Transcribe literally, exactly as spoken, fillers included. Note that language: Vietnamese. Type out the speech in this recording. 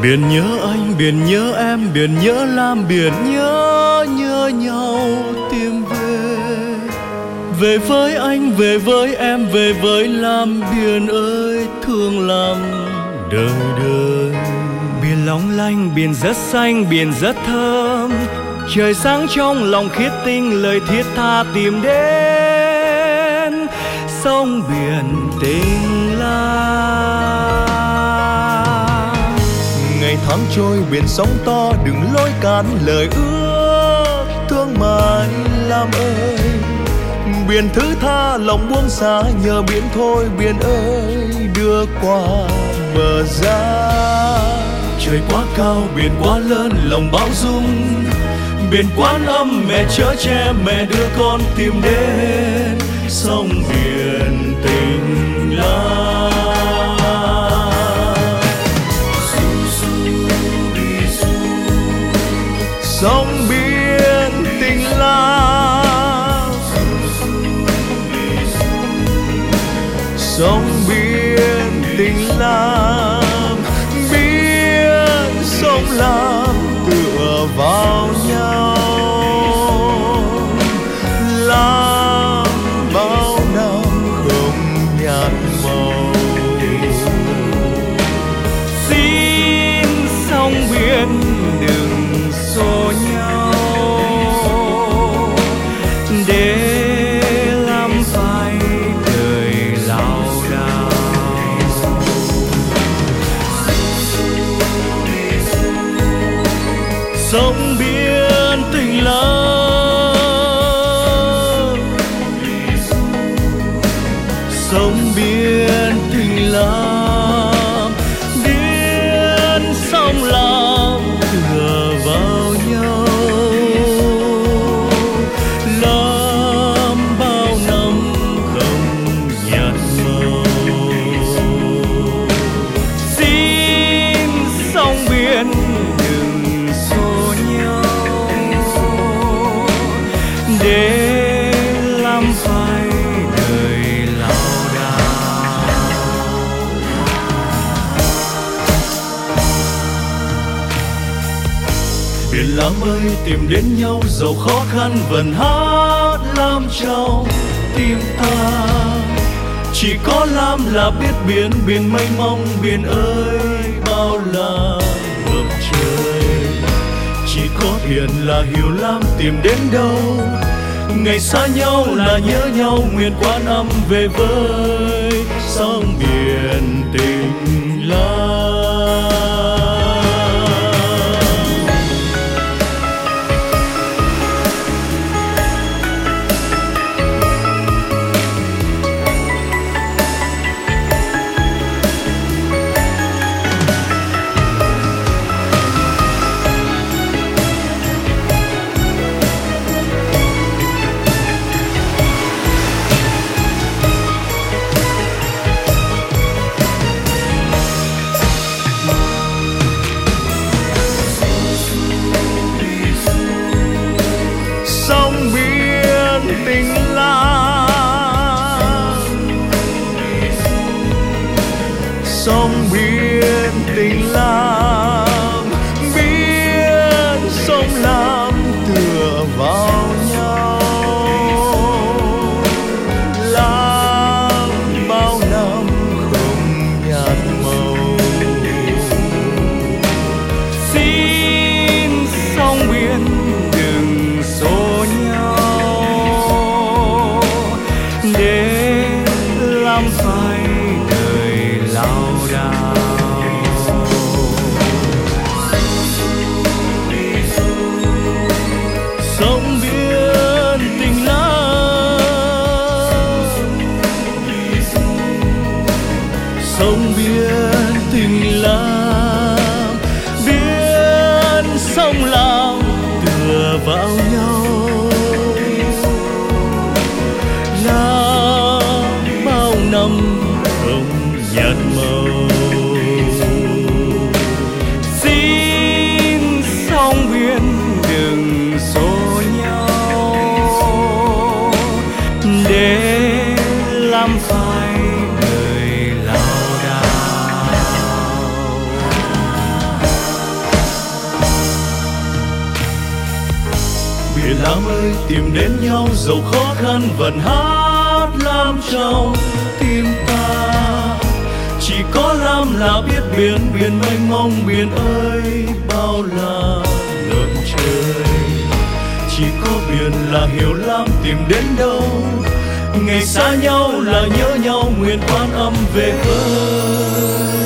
Biển nhớ anh, biển nhớ em, biển nhớ Lam, biển nhớ nhớ nhau tìm về. Về với anh, về với em, về với Lam, biển ơi thương Lam đời đời. Biển long lanh, biển rất xanh, biển rất thơm, trời sáng trong lòng khiết tinh, lời thiết tha tìm đến sông biển tình Lam. Ngày tháng trôi biển sóng to, đừng lối cản lời ước thương mãi Lam ơi. Biển thứ tha lòng buông xa, nhờ biển thôi biển ơi đưa qua bờ ra. Trời quá cao, biển quá lớn, lòng bão dung. Biển quán âm, mẹ chở che, mẹ đưa con tìm đến sông biển tình Lam. Sông biển tình Lam, sông biển tình Lam, biển sông Lam tựa vào nhau. Lam bao năm không nhạt màu, xin sông biển đừng xô nhau, để làm phai đời lao đao. Sông biển tình Lam, sông biển tình Lam, biển sông Lam tựa vào nhau. Lam bao năm không nhạt màu, xin sông biển đừng xô nhau, để làm phai đời lao đao. Biển Lam ơi tìm đến nhau, dẫu khó khăn vẫn hát Lam trong tim ta. Chỉ có Lam là biết biển, biển mênh mông, biển ơi bao la ngập trời. Chỉ có Hiền là hiểu Lam tìm đến đâu, ngày xa nhau là nhớ nhau, nguyện quán âm về với sông biển tình Lam. Tình Lam, sông biển tình Lam, biển sông Lam tựa vào nhau. Lam bao năm không nhạt màu, xin sông biển đừng xô nhau, để làm phai đời lao đao. Sông biển tình Lam, sông biển tình Lam, biển sông Lam tựa vào nhau. Năm không nhạt màu, xin sông biển đừng xô nhau, để làm phai đời lao đao. Lam ơi tìm đến nhau dẫu khó khăn vẫn hát Lam trong tim ta. Chỉ có Lam là biết biển, biển mênh mông, biển ơi bao la ngập trời. Chỉ có biển là hiểu Lam tìm đến đâu, ngày xa nhau là nhớ nhau, nguyện quan âm về với.